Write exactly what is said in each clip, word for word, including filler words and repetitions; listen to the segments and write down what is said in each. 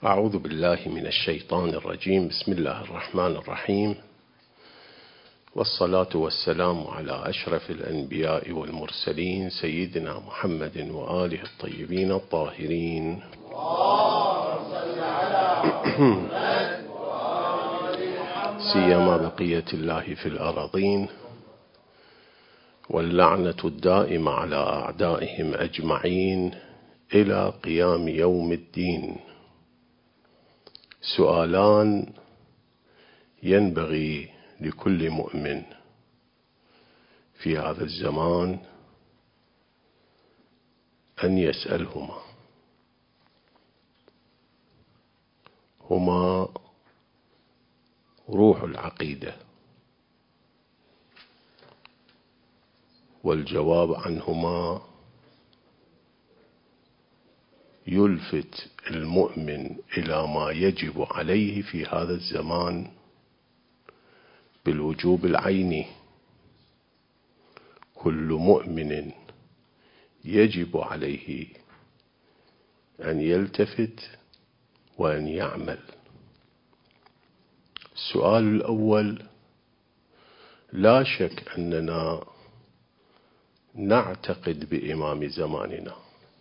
أعوذ بالله من الشيطان الرجيم. بسم الله الرحمن الرحيم، والصلاة والسلام على أشرف الأنبياء والمرسلين سيدنا محمد وآله الطيبين الطاهرين. سيما بقية الله في الأراضين، واللعنة الدائمة على أعدائهم أجمعين إلى قيام يوم الدين. سؤالان ينبغي لكل مؤمن في هذا الزمان أن يسألهما، هما روح العقيدة، والجواب عنهما يلفت المؤمن إلى ما يجب عليه في هذا الزمان بالوجوب العيني. كل مؤمن يجب عليه أن يلتفت وأن يعمل. السؤال الأول: لا شك أننا نعتقد بإمام زماننا،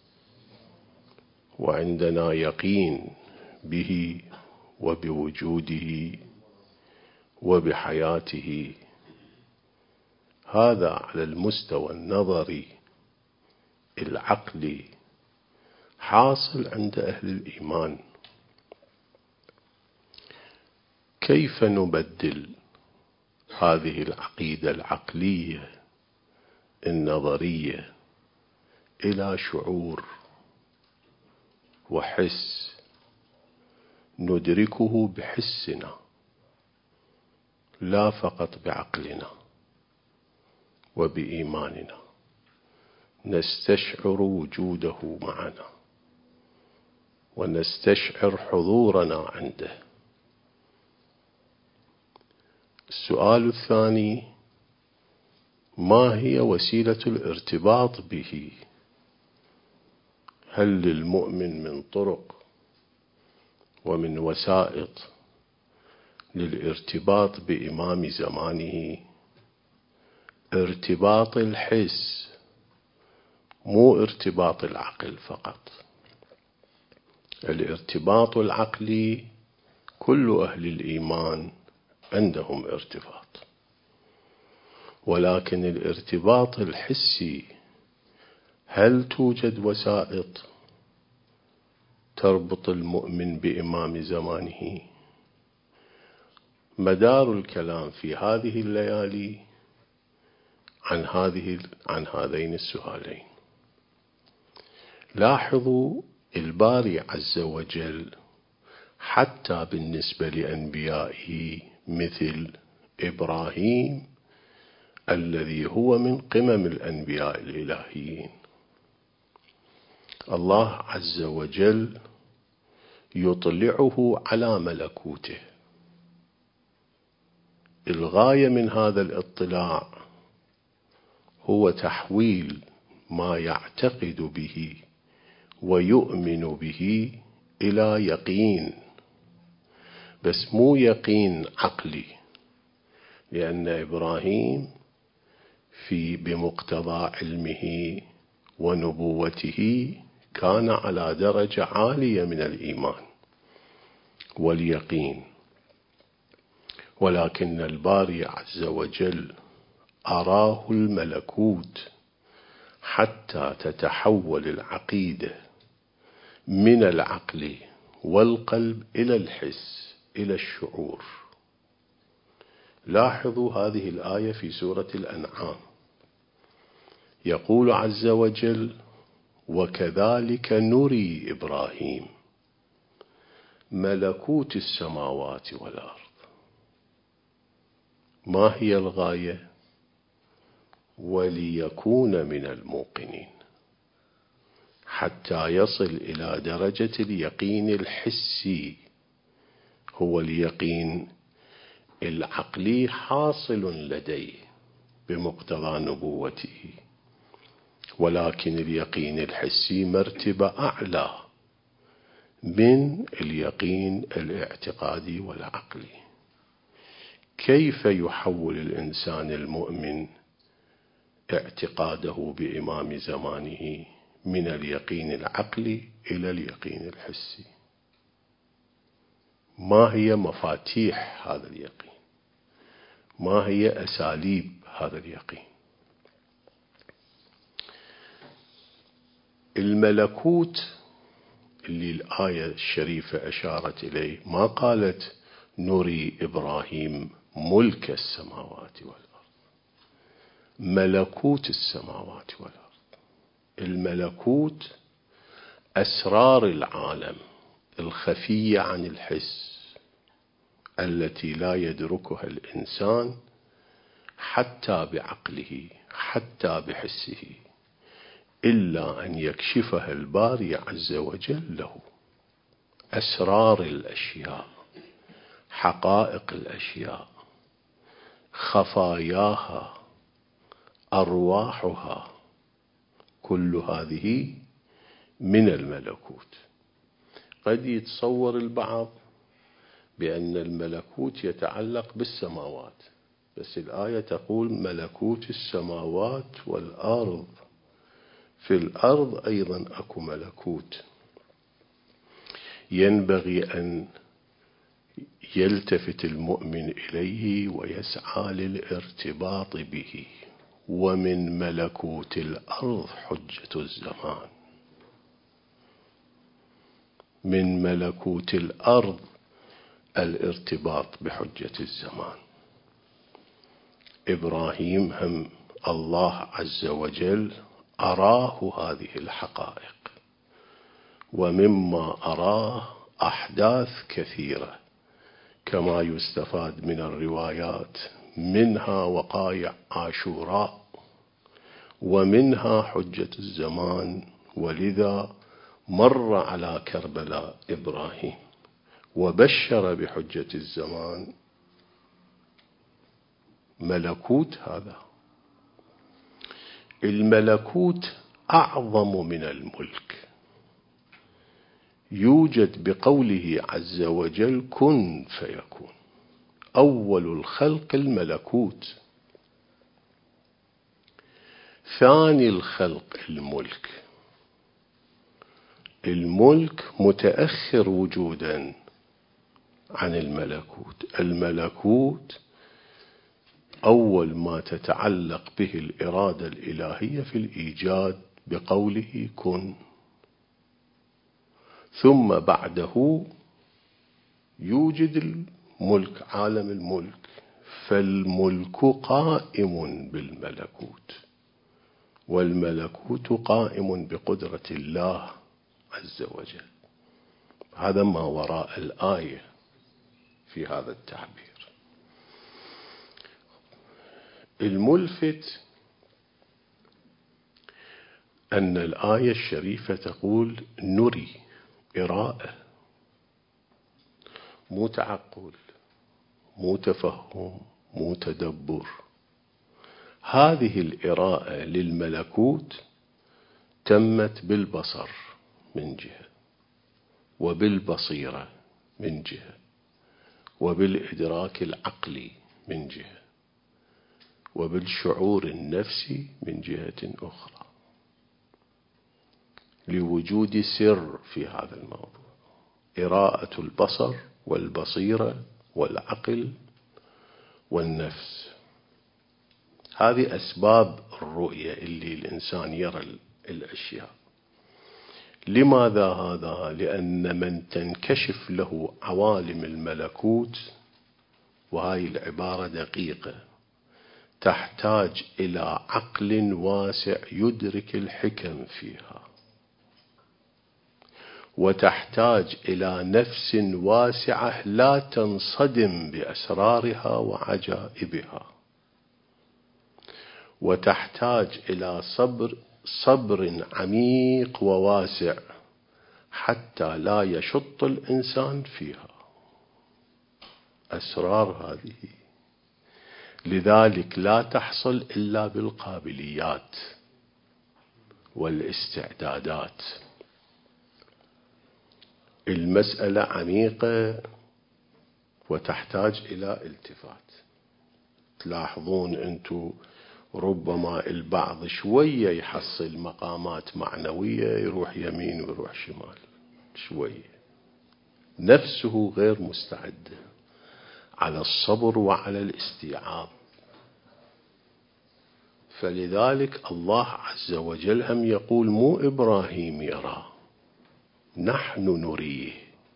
وعندنا يقين به وبوجوده وبحياته. هذا على المستوى النظري العقلي حاصل عند أهل الإيمان. كيف نبدل هذه العقيدة العقلية النظرية إلى شعور وحس ندركه بحسنا لا فقط بعقلنا وبإيماننا، نستشعر وجوده معنا ونستشعر حضورنا عنده؟ السؤال الثاني: ما هي وسيلة الارتباط به؟ هل للمؤمن من طرق ومن وسائط للارتباط بإمام زمانه؟ ارتباط الحس، مو ارتباط العقل فقط. الارتباط العقلي كل أهل الإيمان عندهم ارتباط، ولكن الارتباط الحسي هل توجد وسائط تربط المؤمن بإمام زمانه؟ مدار الكلام في هذه الليالي عن هذه عن هذين السؤالين. لاحظوا الباري عز وجل حتى بالنسبة لأنبيائه مثل إبراهيم الذي هو من قمم الأنبياء الإلهيين، الله عز وجل يطلعه على ملكوته. الغاية من هذا الاطلاع هو تحويل ما يعتقد به ويؤمن به إلى يقين، بس مو يقين عقلي، لأن إبراهيم في بمقتضى علمه ونبوته كان على درجة عالية من الإيمان واليقين، ولكن الباري عز وجل أراه الملكوت حتى تتحول العقيدة من العقل والقلب إلى الحس، إلى الشعور. لاحظوا هذه الآية في سورة الأنعام، يقول عز وجل: وكذلك نري إبراهيم ملكوت السماوات والأرض. ما هي الغاية؟ وليكون من الموقنين، حتى يصل إلى درجة اليقين الحسي. هو اليقين العقلي حاصل لديه بمقتضى نبوته، ولكن اليقين الحسي مرتبة أعلى، من اليقين الاعتقادي والعقلي. كيف يحول الإنسان المؤمن اعتقاده بإمام زمانه من اليقين العقلي إلى اليقين الحسي؟ ما هي مفاتيح هذا اليقين؟ ما هي أساليب هذا اليقين؟ الملكوت اللي الآية الشريفة أشارت إليه، ما قالت نري إبراهيم ملك السماوات والأرض، ملكوت السماوات والأرض. الملكوت أسرار العالم الخفية عن الحس، التي لا يدركها الإنسان حتى بعقله حتى بحسه، إلا أن يكشفها الباري عز وجل له. أسرار الأشياء، حقائق الأشياء، خفاياها، أرواحها، كل هذه من الملكوت. قد يتصور البعض بأن الملكوت يتعلق بالسماوات، بس الآية تقول ملكوت السماوات والأرض. في الأرض أيضا أكو ملكوت، ينبغي أن يلتفت المؤمن إليه ويسعى للارتباط به. ومن ملكوت الأرض حجة الزمان، من ملكوت الأرض الارتباط بحجة الزمان. إبراهيم هم الله عز وجل أراه هذه الحقائق، ومما أراه أحداث كثيرة كما يستفاد من الروايات، منها وقائع عاشوراء ومنها حجة الزمان. ولذا مر على كربلاء إبراهيم وبشر بحجة الزمان. ملكوت هذا، الملكوت أعظم من الملك، يوجد بقوله عز وجل كن فيكون. أول الخلق الملكوت، ثاني الخلق الملك. الملك متأخر وجودا عن الملكوت. الملكوت أول ما تتعلق به الإرادة الإلهية في الإيجاد بقوله كن، ثم بعده يوجد الملك، عالم الملك. فالملك قائم بالملكوت، والملكوت قائم بقدرة الله عز وجل. هذا ما وراء الآية في هذا التعبير. الملفت أن الآية الشريفة تقول نري، إراءة، مو تعقل، مو تفهم، مو تدبر. هذه الإراءة للملكوت تمت بالبصر من جهة، وبالبصيرة من جهة، وبالإدراك العقلي من جهة، وبالشعور النفسي من جهة أخرى، لوجود سر في هذا الموضوع. إراءة البصر والبصيرة والعقل والنفس، هذه أسباب الرؤية اللي الإنسان يرى الأشياء. لماذا هذا؟ لأن من تنكشف له عوالم الملكوت، وهاي العبارة دقيقة، تحتاج إلى عقل واسع يدرك الحكم فيها، وتحتاج إلى نفس واسعة لا تنصدم بأسرارها وعجائبها، وتحتاج إلى صبر صبر عميق وواسع حتى لا يشط الإنسان فيها أسرار هذه. لذلك لا تحصل إلا بالقابليات والاستعدادات. المسألة عميقة وتحتاج إلى التفات. تلاحظون أنتم ربما البعض شوية يحصل مقامات معنوية يروح يمين ويروح شمال شوية، نفسه غير مستعد على الصبر وعلى الاستيعاب. فلذلك الله عز وجل هم يقول مو إبراهيم يرى، نحن نريه،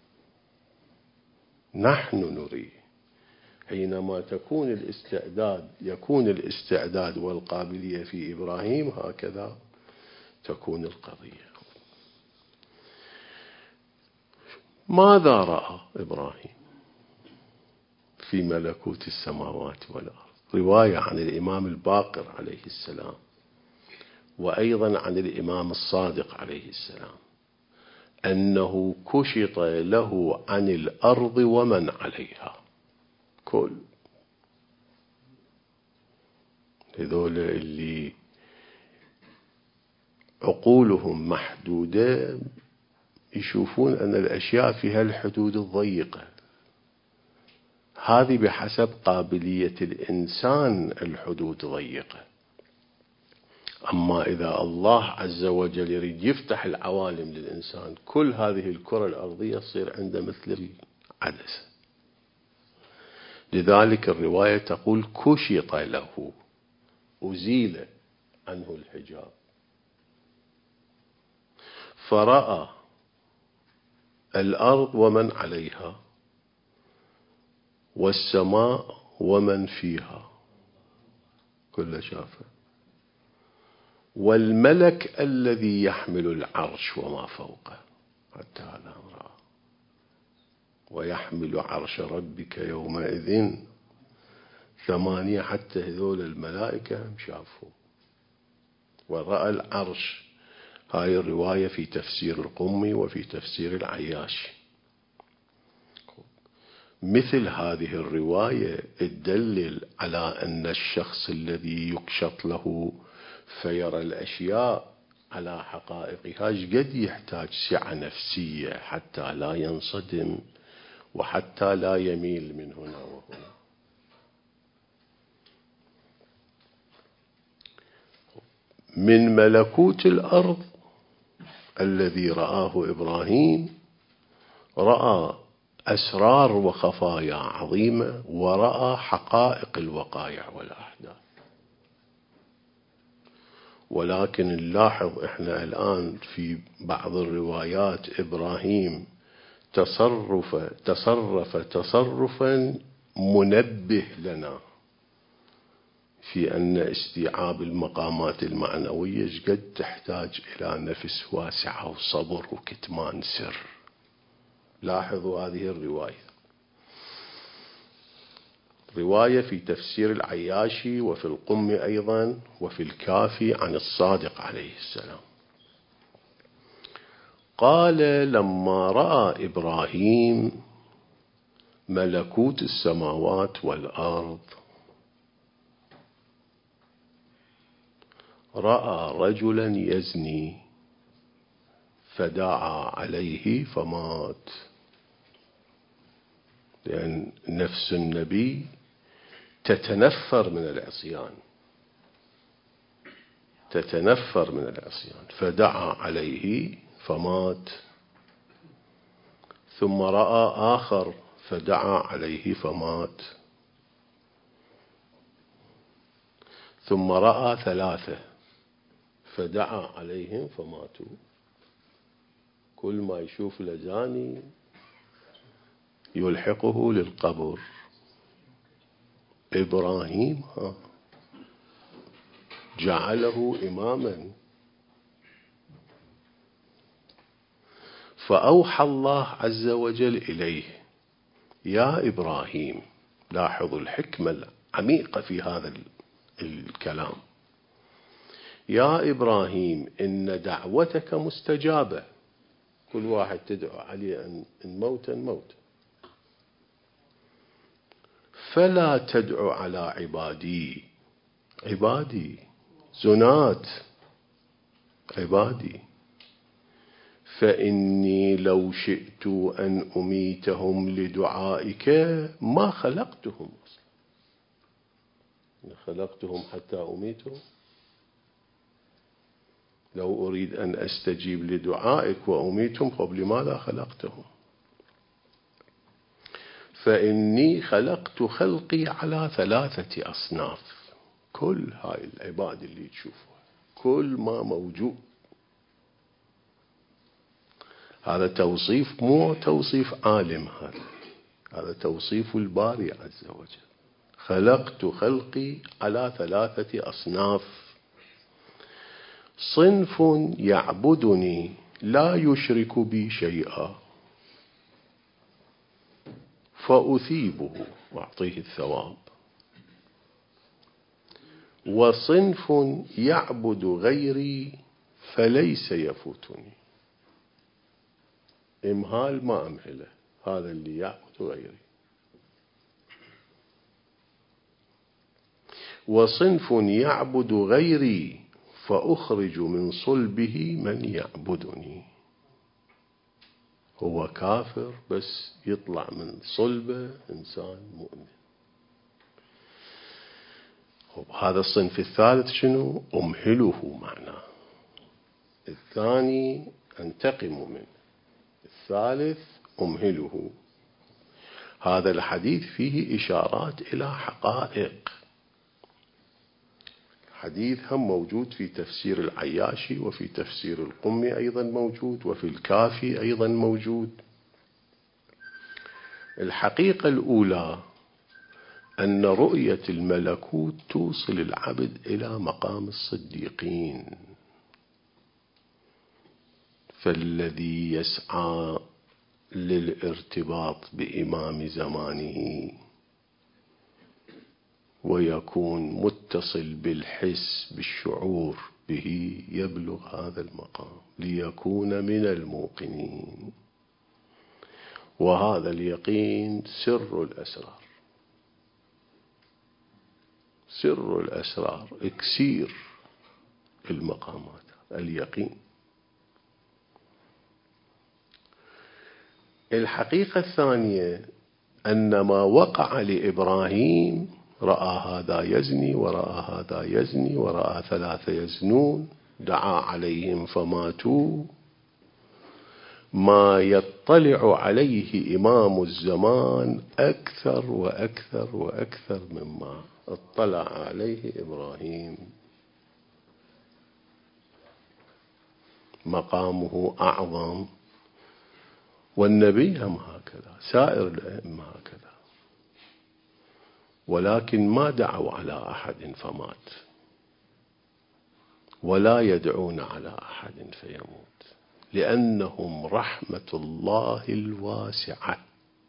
نحن نريه. حينما تكون الاستعداد يكون الاستعداد والقابلية في إبراهيم، هكذا تكون القضية. ماذا رأى إبراهيم في ملكوت السماوات والأرض؟ رواية عن الإمام الباقر عليه السلام، وأيضا عن الإمام الصادق عليه السلام، أنه كشط له عن الأرض ومن عليها. كل هذول اللي عقولهم محدودة يشوفون أن الأشياء فيها الحدود الضيقة، هذه بحسب قابلية الإنسان الحدود ضيقة. أما إذا الله عز وجل يريد يفتح العوالم للإنسان، كل هذه الكرة الأرضية تصير عنده مثل العدسة. لذلك الرواية تقول كشط له، أزيل عنه الحجاب، فرأى الأرض ومن عليها والسماء ومن فيها، كل شافه، والملك الذي يحمل العرش وما فوقه، حتى هذا رأى. ويحمل عرش ربك يومئذ ثمانية، حتى هذول الملائكة هم شافوا ورأى العرش. هاي الرواية في تفسير القمي وفي تفسير العياشي. مثل هذه الرواية تدلل على أن الشخص الذي يكشط له فيرى الأشياء على حقائقها قد يحتاج سعة نفسية حتى لا ينصدم وحتى لا يميل من هنا وهنا. من ملكوت الأرض الذي رآه إبراهيم، رأى أسرار وخفايا عظيمة، ورأى حقائق الوقائع والأحداث. ولكن نلاحظ إحنا الآن في بعض الروايات إبراهيم تصرف تصرف تصرفا منبه لنا في أن استيعاب المقامات المعنوية قد تحتاج إلى نفس واسعة وصبر وكتمان سر. لاحظوا هذه الرواية، رواية في تفسير العياشي وفي القم أيضا وفي الكافي عن الصادق عليه السلام. قال لما رأى إبراهيم ملكوت السماوات والأرض، رأى رجلا يزني فدعا عليه فمات. لأن نفس النبي تتنفر من العصيان، تتنفر من العصيان، فدعا عليه فمات. ثم رأى آخر فدعا عليه فمات. ثم رأى ثلاثة فدعا عليهم فماتوا. كل ما يشوف لزاني يلحقه للقبر. إبراهيم جعله إماما. فأوحى الله عز وجل إليه: يا إبراهيم. لاحظوا الحكمة العميقة في هذا الكلام. يا إبراهيم إن دعوتك مستجابة. كل واحد تدعو عليه أن موتا موت، فلا تدعو على عبادي. عبادي زنات، عبادي فإني لو شئت أن أميتهم لدعائك ما خلقتهم أصلا. خلقتهم حتى أميتهم؟ لو أريد أن أستجيب لدعائك وأميتهم طب لماذا خلقتهم؟ فإني خلقت خلقي على ثلاثة أصناف. كل هاي العباد اللي تشوفها كل ما موجود، هذا توصيف مو توصيف عالم، هذا هذا توصيف الباري عز وجل. خلقت خلقي على ثلاثة أصناف: صنف يعبدني لا يشرك بي شيئا فأثيبه وأعطيه الثواب، وصنف يعبد غيري فليس يفوتني. إمهال ما أمهله، هذا اللي يعبد غيري. وصنف يعبد غيري فأخرج من صلبه من يعبدني. هو كافر بس يطلع من صلبه إنسان مؤمن. هذا الصنف الثالث شنو؟ أمهله معناه. الثاني أنتقم منه، الثالث أمهله. هذا الحديث فيه إشارات إلى حقائق. حديث هم موجود في تفسير العياشي وفي تفسير القمي أيضا موجود وفي الكافي أيضا موجود. الحقيقة الأولى أن رؤية الملكوت توصل العبد إلى مقام الصديقين، فالذي يسعى للارتباط بإمام زمانه ويكون متصل بالحس بالشعور به يبلغ هذا المقام ليكون من الموقنين. وهذا اليقين سر الأسرار، سر الأسرار، اكسير المقامات، اليقين. الحقيقة الثانية أن ما وقع لإبراهيم، رأى هذا يزني ورأى هذا يزني ورأى ثلاثة يزنون، دعا عليهم فماتوا. ما يطلع عليه إمام الزمان أكثر وأكثر وأكثر مما اطلع عليه إبراهيم. مقامه أعظم، والنبي هم هكذا، سائر الأئمة هكذا، ولكن ما دعوا على أحد فمات، ولا يدعون على أحد فيموت، لأنهم رحمة الله الواسعة.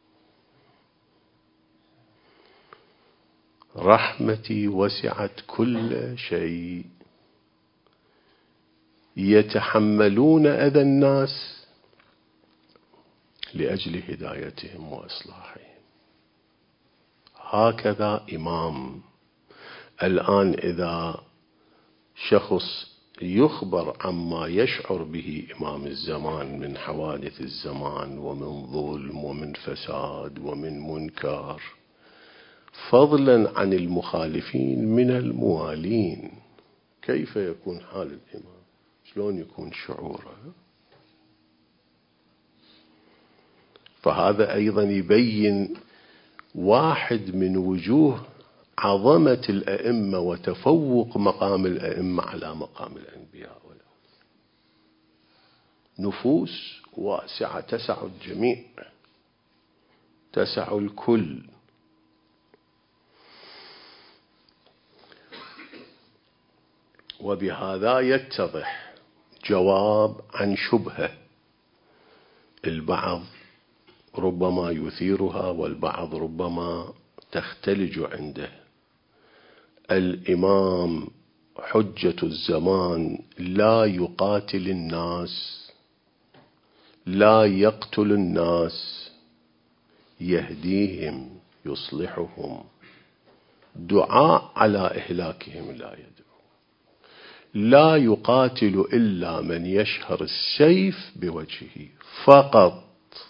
رحمتي وسعت كل شيء. يتحملون أذى الناس لأجل هدايتهم وإصلاحهم. هكذا إمام. الآن إذا شخص يخبر عما يشعر به إمام الزمان من حوادث الزمان ومن ظلم ومن فساد ومن منكر، فضلا عن المخالفين من الموالين، كيف يكون حال الإمام؟ شلون يكون شعوره؟ فهذا أيضا يبين واحد من وجوه عظمة الأئمة وتفوق مقام الأئمة على مقام الأنبياء والأولياء. نفوس واسعة تسع الجميع، تسع الكل. وبهذا يتضح جواب عن شبهة البعض ربما يثيرها والبعض ربما تختلج عنده. الإمام حجة الزمان لا يقاتل الناس، لا يقتل الناس، يهديهم يصلحهم. دعاء على إهلاكهم لا يدعو. لا يقاتل إلا من يشهر السيف بوجهه فقط،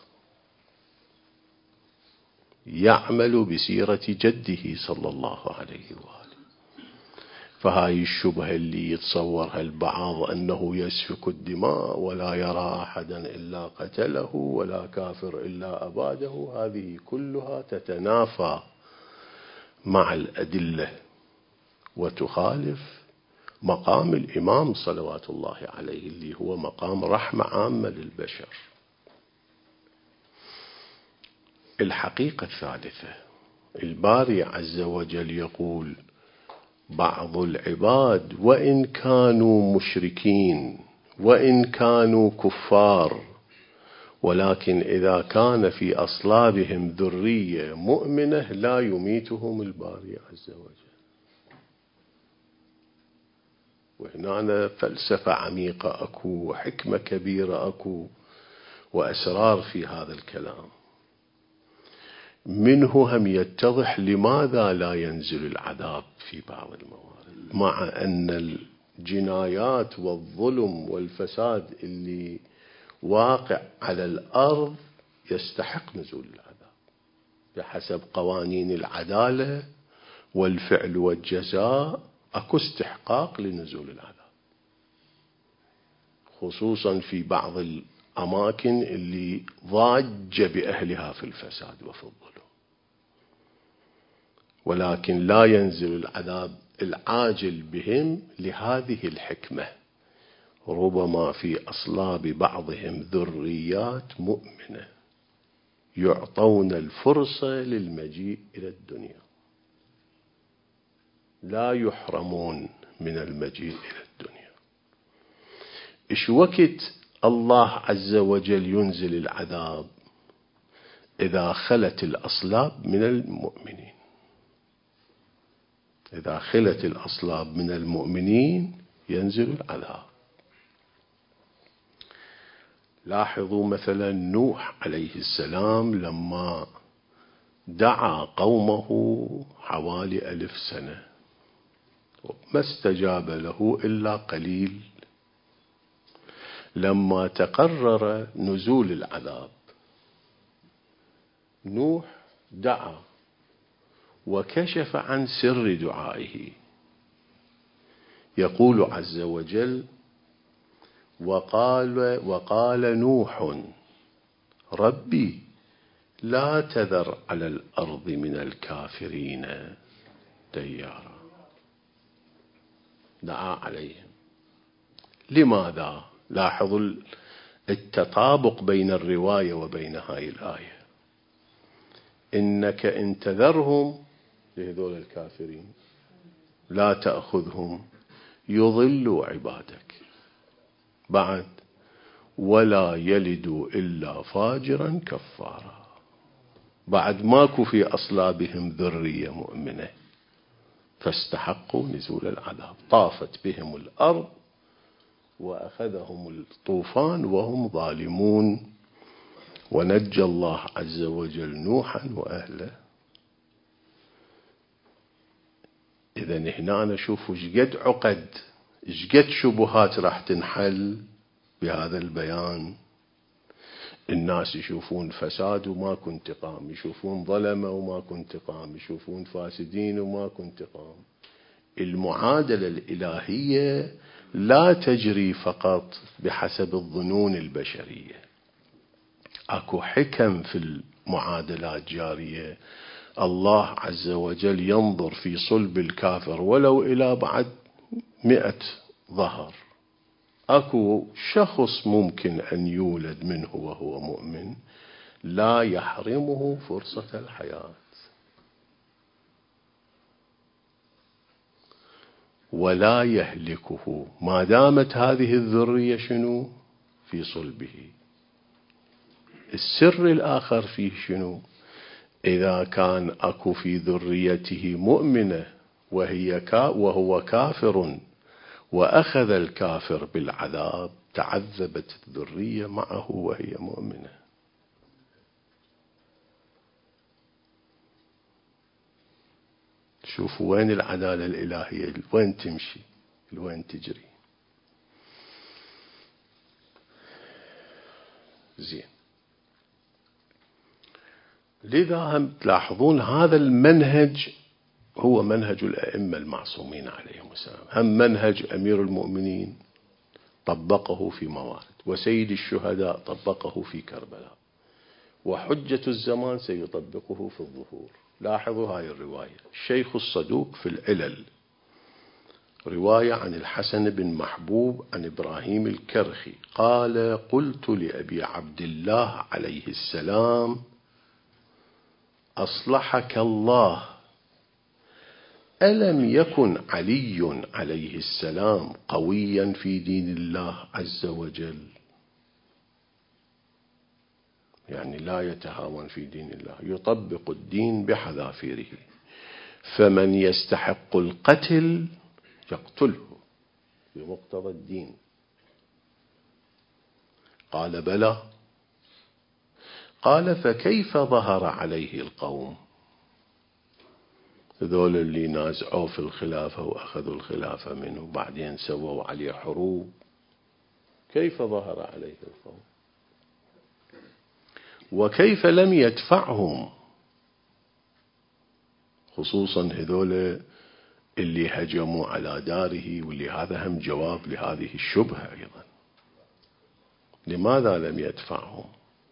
يعمل بسيرة جده صلى الله عليه وآله. فهاي الشبهة اللي يتصورها البعض أنه يسفك الدماء ولا يرى أحدا إلا قتله ولا كافر إلا أباده، هذه كلها تتنافى مع الأدلة وتخالف مقام الإمام صلوات الله عليه اللي هو مقام رحمة عامة للبشر. الحقيقة الثالثة، الباري عز وجل يقول: بعض العباد وإن كانوا مشركين وإن كانوا كفار ولكن إذا كان في أصلابهم ذرية مؤمنة لا يميتهم الباري عز وجل. وهنا فلسفة عميقة أكو، وحكمة كبيرة أكو، وأسرار في هذا الكلام. منه هم يتضح لماذا لا ينزل العذاب في بعض الموارد، مع أن الجنايات والظلم والفساد اللي واقع على الأرض يستحق نزول العذاب بحسب قوانين العدالة والفعل والجزاء. أكو استحقاق لنزول العذاب، خصوصا في بعض الأماكن اللي ضاج بأهلها في الفساد وفي الظلم. ولكن لا ينزل العذاب العاجل بهم لهذه الحكمة: ربما في أصلاب بعضهم ذريات مؤمنة يعطون الفرصة للمجيء إلى الدنيا، لا يحرمون من المجيء إلى الدنيا. إيش وقت الله عز وجل ينزل العذاب؟ إذا خلت الأصلاب من المؤمنين. إذا خلت الأصلاب من المؤمنين ينزل العذاب. لاحظوا مثلا نوح عليه السلام لما دعا قومه حوالي ألف سنة ما استجاب له إلا قليل. لما تقرر نزول العذاب نوح دعا وكشف عن سر دعائه. يقول عز وجل: وقال, وقال نوح ربي لا تذر على الأرض من الكافرين ديارا. دعا عليهم. لماذا؟ لاحظوا التطابق بين الرواية وبين هاي الآية. إنك إن تذرهم لهذول الكافرين لا تأخذهم يضلوا عبادك. بعد: ولا يلدوا إلا فاجرا كفارا. بعد ماكو في أصلابهم ذرية مؤمنة فاستحقوا نزول العذاب. طافت بهم الأرض وأخذهم الطوفان وهم ظالمون، ونجى الله عز وجل نوحا وأهله. إذن هنا نشوف شقد عقد، شقد شبهات راح تنحل بهذا البيان. الناس يشوفون فساد وماكو انتقام، يشوفون ظلمة وماكو انتقام، يشوفون فاسدين وماكو انتقام. المعادلة الإلهية لا تجري فقط بحسب الظنون البشرية، اكو حكم في المعادلات جارية. الله عز وجل ينظر في صلب الكافر ولو إلى بعد مئة ظهر. اكو شخص ممكن أن يولد منه وهو مؤمن لا يحرمه فرصة الحياة ولا يهلكه ما دامت هذه الذرية شنو في صلبه. السر الآخر فيه شنو؟ إذا كان أكو في ذريته مؤمنة وهي كا وهو كافر وأخذ الكافر بالعذاب تعذبت الذرية معه وهي مؤمنة. شوفوا وين العدالة الإلهية، وين تمشي، وين تجري. زين. لذا هم تلاحظون هذا المنهج هو منهج الأئمة المعصومين عليهم السلام، هم منهج أمير المؤمنين طبقه في موارد، وسيد الشهداء طبقه في كربلاء، وحجة الزمان سيطبقه في الظهور. لاحظوا هاي الرواية. الشيخ الصدوق في العلل رواية عن الحسن بن محبوب عن إبراهيم الكرخي قال: قلت لأبي عبد الله عليه السلام: أصلحك الله، ألم يكن علي عليه السلام قويا في دين الله عز وجل؟ يعني لا يتهاون في دين الله، يطبق الدين بحذافيره، فمن يستحق القتل يقتله بمقتضى الدين. قال: بلى. قال: فكيف ظهر عليه القوم؟ ذول اللي نازعوا في الخلافة وأخذوا الخلافة منه وبعدين سووا عليه حروب، كيف ظهر عليه القوم؟ وكيف لم يدفعهم، خصوصا هذول اللي هجموا على داره، واللي هذا هم جواب لهذه الشبهة أيضا. لماذا لم يدفعهم؟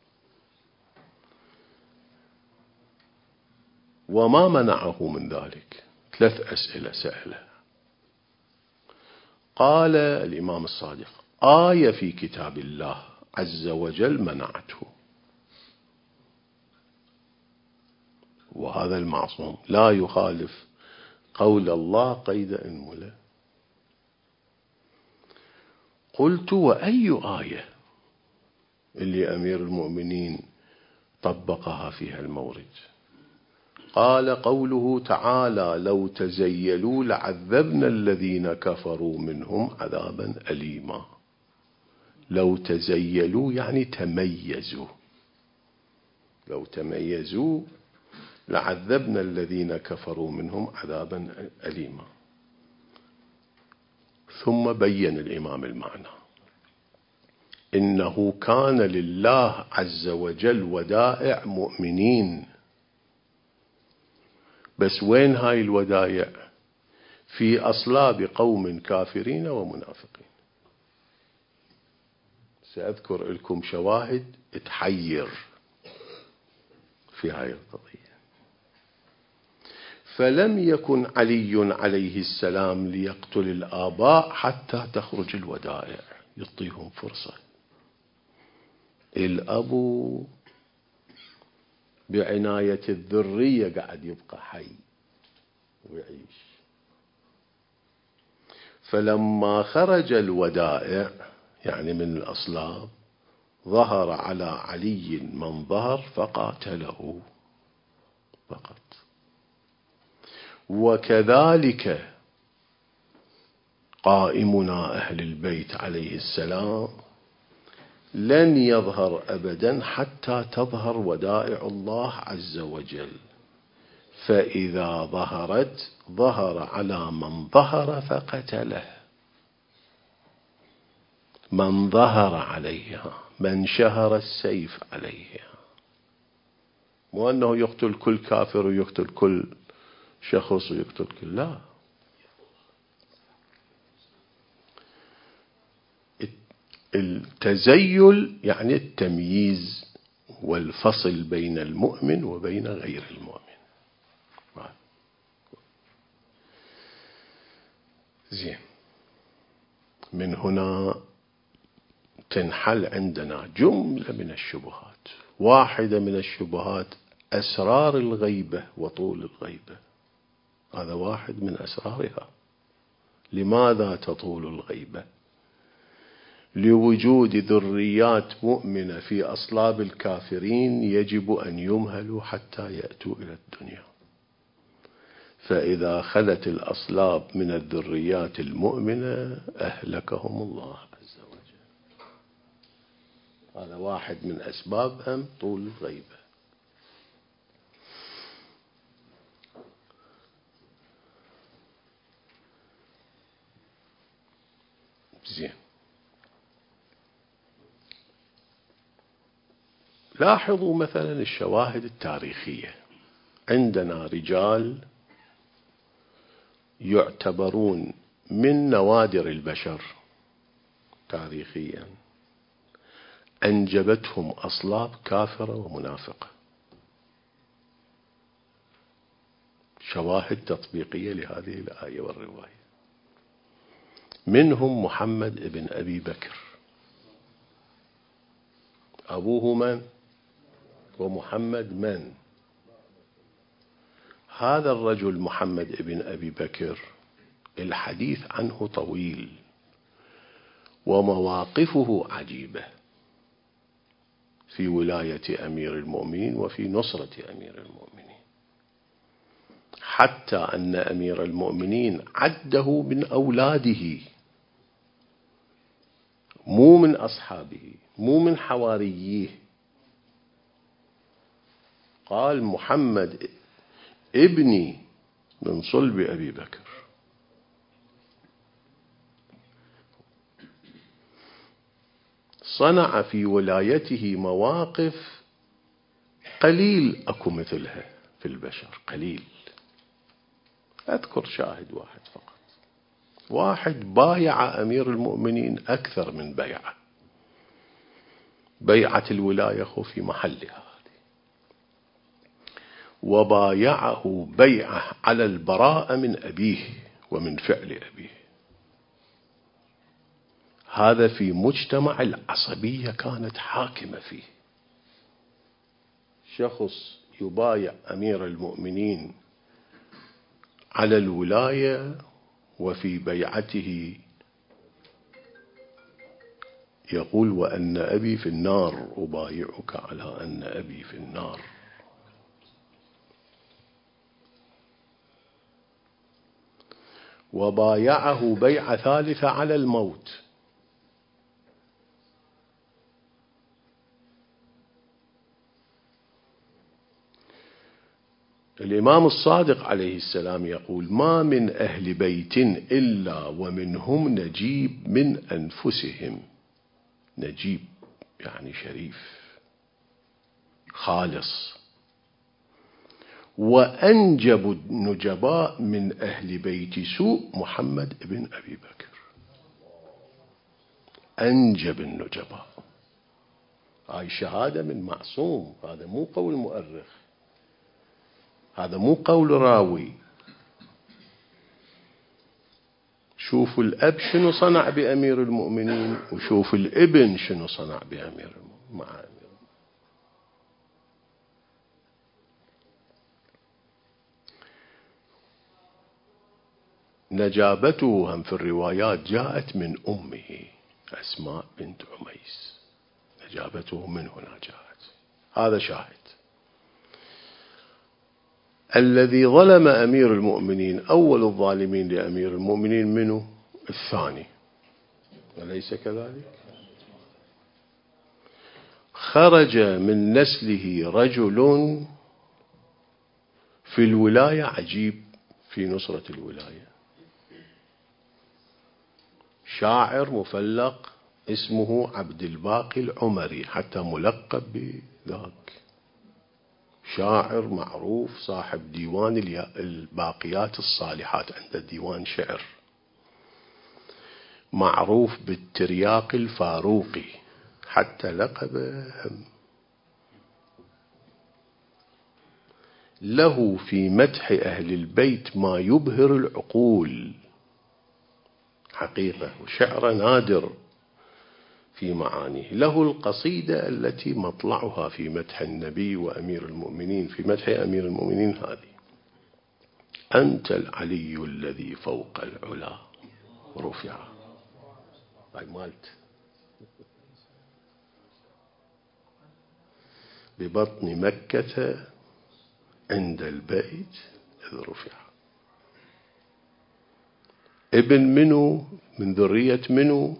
وما منعه من ذلك؟ ثلاث أسئلة سألة. قال الإمام الصادق: آية في كتاب الله عز وجل منعته، وهذا المعصوم لا يخالف قول الله قيد أنملة. قلت: وأي آية اللي أمير المؤمنين طبقها فيها المورد؟ قال: قوله تعالى: لو تزيلوا لعذبنا الذين كفروا منهم عذابا أليما. لو تزيلوا يعني تميزوا، لو تميزوا لعذبنا الذين كفروا منهم عذابا أليما. ثم بين الإمام المعنى: إنه كان لله عز وجل ودائع مؤمنين. بس وين هاي الودائع؟ في أصلاب قوم كافرين ومنافقين. سأذكر لكم شواهد تحير في هاي القضية. فلم يكن علي عليه السلام ليقتل الآباء حتى تخرج الودائع، يعطيهم فرصة. الأبو بعناية الذرية قاعد يبقى حي ويعيش. فلما خرج الودائع يعني من الأصلاب ظهر على علي من ظهر فقاتله فقط. وكذلك قائمنا أهل البيت عليه السلام لن يظهر أبدا حتى تظهر ودائع الله عز وجل، فإذا ظهرت ظهر على من ظهر فقتله، من ظهر عليها، من شهر السيف عليها. مو أنه يقتل كل كافر ويقتل كل شخص ويقتل كل، لا. التزيل يعني التمييز والفصل بين المؤمن وبين غير المؤمن. زين. من هنا تنحل عندنا جملة من الشبهات. واحدة من الشبهات أسرار الغيبة وطول الغيبة، هذا واحد من أسرارها. لماذا تطول الغيبة؟ لوجود ذريات مؤمنة في أصلاب الكافرين يجب أن يمهلوا حتى يأتوا إلى الدنيا، فإذا خلت الأصلاب من الذريات المؤمنة أهلكهم الله عز وجل. هذا واحد من أسبابهم طول الغيبة. زين. لاحظوا مثلا الشواهد التاريخية. عندنا رجال يعتبرون من نوادر البشر تاريخيا أنجبتهم أصلاب كافرة ومنافقة. شواهد تطبيقية لهذه الآية والرواية. منهم محمد ابن أبي بكر، أبوه من؟ ومحمد من؟ هذا الرجل محمد ابن أبي بكر الحديث عنه طويل ومواقفه عجيبة في ولاية أمير المؤمنين وفي نصرة أمير المؤمنين، حتى أن أمير المؤمنين عده من أولاده، مو من أصحابه، مو من حواريه. قال محمد ابني من صلب أبي بكر. صنع في ولايته مواقف قليل أكو مثلها في البشر، قليل. أذكر شاهد واحد فقط. واحد بايع أمير المؤمنين أكثر من بيعة، بيعة الولاية في محلها، وبايعه بيعة على البراءة من أبيه ومن فعل أبيه. هذا في مجتمع العصبية كانت حاكمة فيه. شخص يبايع أمير المؤمنين على الولاية وفي بيعته يقول وأن أبي في النار، أبايعك على أن أبي في النار. وبايعه بيعة ثالثة على الموت. الإمام الصادق عليه السلام يقول ما من أهل بيت إلا ومنهم نجيب من أنفسهم. نجيب يعني شريف خالص. وأنجب النجباء من أهل بيت سوء محمد ابن أبي بكر. أنجب النجباء. هاي شهادة من معصوم، هذا مو قول مؤرخ، هذا مو قول راوي. شوفوا الأب شنو صنع بأمير المؤمنين، وشوفوا الابن شنو صنع بأمير المؤمنين مع أمير. نجابته هم في الروايات جاءت من أمه أسماء بنت عميس. نجابته من هنا جاءت. هذا شاهد. الذي ظلم أمير المؤمنين، أول الظالمين لأمير المؤمنين منه الثاني، أليس كذلك؟ خرج من نسله رجل في الولاية عجيب في نصرة الولاية، شاعر مفلق اسمه عبد الباقي العمري، حتى ملقب بذاك. شاعر معروف صاحب ديوان الباقيات الصالحات، عنده ديوان شعر معروف بالترياق الفاروقي، حتى لقبه له في مدح أهل البيت ما يبهر العقول حقيقة، وشعر نادر في معانيه. له القصيدة التي مطلعها في مدح النبي وأمير المؤمنين، في مدح أمير المؤمنين هذه: أنت العلي الذي فوق العلا رفع. هاي مالت ببطن مكة عند البيت إذ رفع. ابن منه من ذرية منه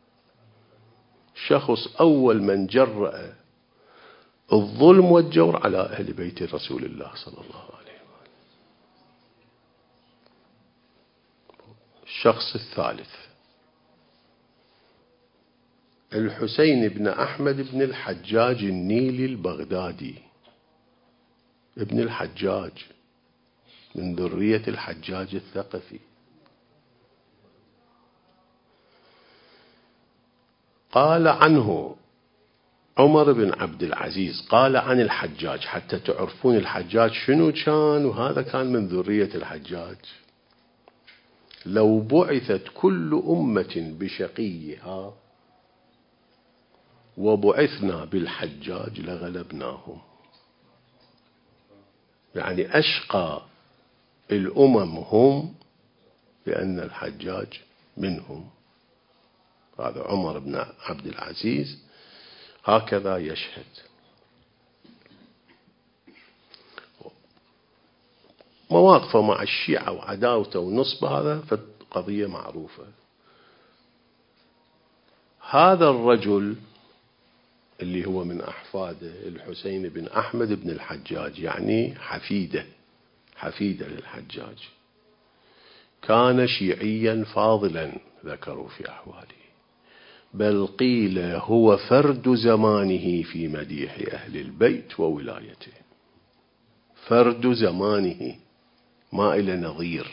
شخص أول من جرأ الظلم والجور على أهل بيت رسول الله صلى الله عليه وسلم. الشخص الثالث الحسين بن أحمد بن الحجاج النيلي البغدادي، ابن الحجاج من ذرية الحجاج الثقفي. قال عنه عمر بن عبد العزيز، قال عن الحجاج، حتى تعرفون الحجاج شنو كان، وهذا كان من ذرية الحجاج: لو بعثت كل أمة بشقيها وبعثنا بالحجاج لغلبناهم. يعني أشقى الأمم هم لأن الحجاج منهم. هذا عمر بن عبد العزيز هكذا يشهد. مواقفه مع الشيعة وعداوته ونصبه هذا قضية معروفة. هذا الرجل اللي هو من أحفاده الحسين بن أحمد بن الحجاج، يعني حفيده حفيده للحجاج، كان شيعيا فاضلا ذكروا في أحواله، بل قيل هو فرد زمانه في مديح أهل البيت وولايته. فرد زمانه ما إلى نظير.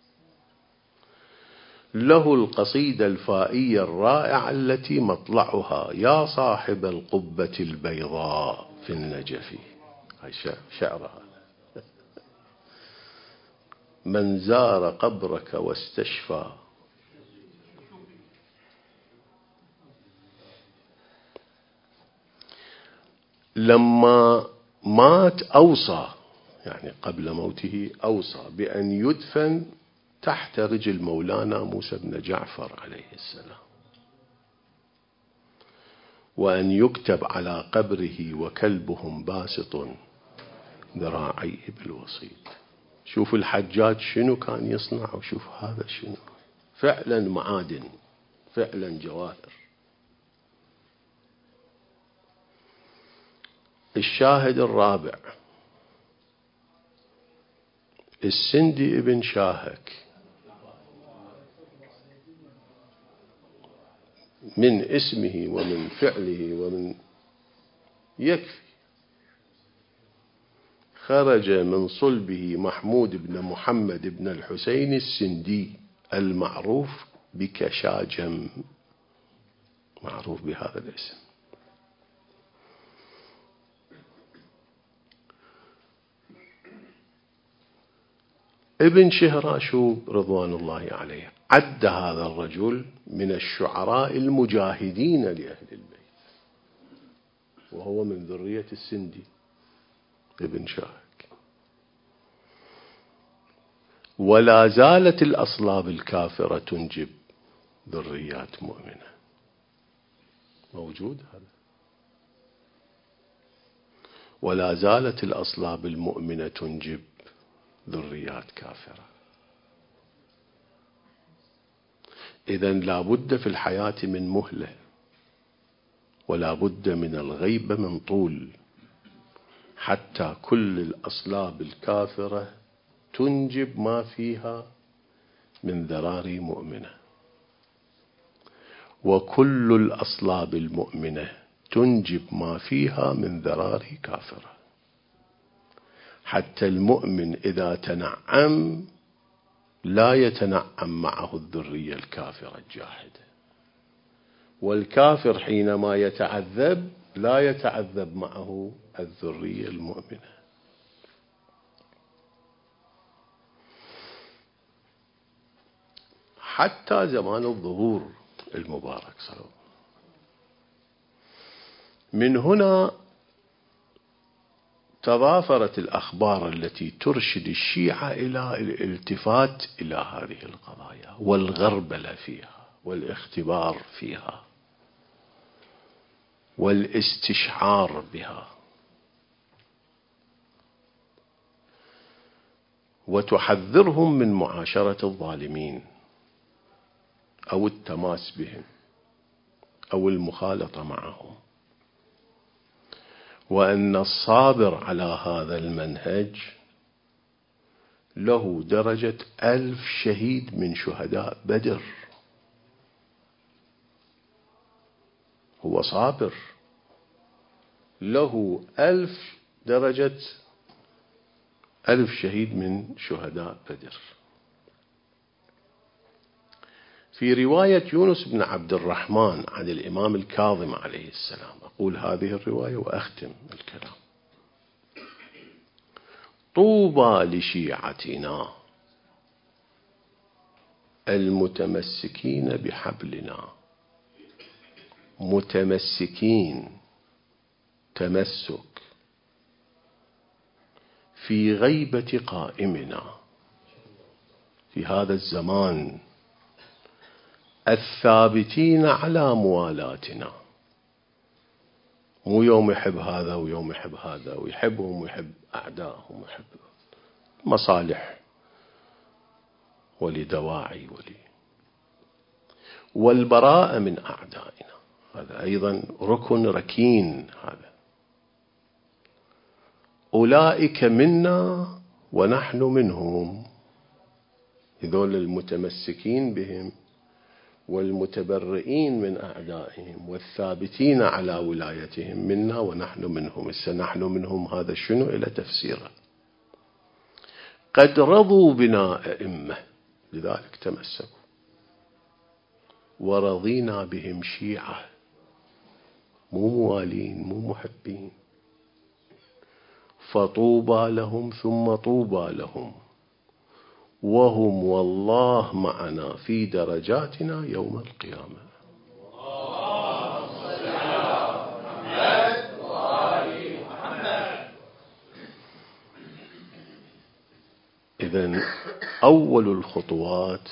له القصيدة الفائية الرائعة التي مطلعها: يا صاحب القبة البيضاء في النجف، هاي شعرها: من زار قبرك واستشفى. لما مات أوصى، يعني قبل موته أوصى بأن يدفن تحت رجل مولانا موسى بن جعفر عليه السلام، وأن يكتب على قبره: وكلبهم باسط ذراعيه بالوسيط. شوف الحجاج شنو كان يصنع، وشوف هذا شنو. فعلا معادن، فعلا جواهر. الشاهد الرابع: السندي ابن شاهك، من اسمه ومن فعله ومن يكفي. خرج من صلبه محمود بن محمد بن الحسين السندي المعروف بكشاجم، معروف بهذا الاسم. ابن شهراشوب رضوان الله عليه عد هذا الرجل من الشعراء المجاهدين لأهل البيت، وهو من ذرية السندي ابن شاهك. ولا زالت الأصلاب الكافرة تنجب ذريات مؤمنة. موجود هذا. ولا زالت الأصلاب المؤمنة تنجب ذريات كافرة. إذن لا بد في الحياة من مهلة، ولا بد من الغيبة من طول، حتى كل الأصلاب الكافرة تنجب ما فيها من ذراري مؤمنة، وكل الأصلاب المؤمنة تنجب ما فيها من ذراري كافرة. حتى المؤمن إذا تنعم لا يتنعم معه الذرية الكافرة الجاحدة، والكافر حينما يتعذب لا يتعذب معه الذرية المؤمنة. حتى زمان الظهور المبارك صلى الله عليه وسلم. من هنا تضافرت الأخبار التي ترشد الشيعة إلى الالتفات إلى هذه القضايا والغربلة فيها والاختبار فيها والاستشعار بها، وتحذرهم من معاشرة الظالمين أو التماس بهم أو المخالطة معهم، وأن الصابر على هذا المنهج له درجة ألف شهيد من شهداء بدر. هو صابر، له ألف درجة، ألف شهيد من شهداء بدر. في رواية يونس بن عبد الرحمن عن الإمام الكاظم عليه السلام، أقول هذه الرواية وأختم الكلام: طوبى لشيعتنا المتمسكين بحبلنا، متمسكين، تمسك، في غيبة قائمنا في هذا الزمان، الثابتين على موالاتنا. مو يوم يحب هذا ويوم يحب هذا، ويحبهم ويحب أعدائهم ويحب مصالح ولدواعي ولي، والبراءة من أعدائنا، هذا أيضا ركن ركين. هذا أولئك منا ونحن منهم، هذول المتمسكين بهم والمتبرئين من أعدائهم والثابتين على ولايتهم منا ونحن منهم. نحن منهم هذا شنو إلى تفسيره؟ قد رضوا بنا أئمة، لذلك تمسكوا، ورضينا بهم شيعة، مو موالين مو محبين. فطوبى لهم ثم طوبى لهم، وهم والله معنا في درجاتنا يوم القيامة. اللهم صل على محمد وآل محمد. إذن أول الخطوات،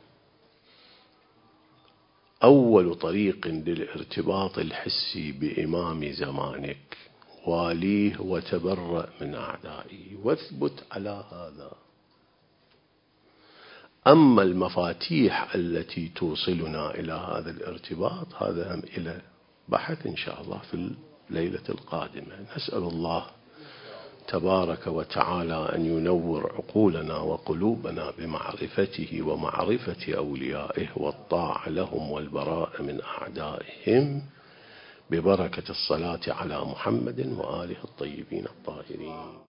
أول طريق للارتباط الحسي بإمام زمانك: واليه وتبرأ من أعدائه، واثبت على هذا. أما المفاتيح التي توصلنا إلى هذا الارتباط، هذا هم إلى بحث إن شاء الله في الليلة القادمة. نسأل الله تبارك وتعالى أن ينور عقولنا وقلوبنا بمعرفته ومعرفة أوليائه والطاعة لهم والبراء من أعدائهم، ببركة الصلاة على محمد وآله الطيبين الطاهرين.